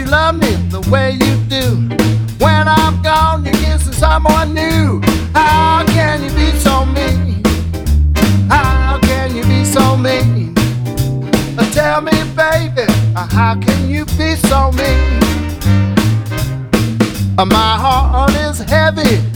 love me the way you do. When I'm gone, you're kissing someone new. How can you be so mean? How can you be so mean? Tell me, baby, how can you be so mean? My heart is heavy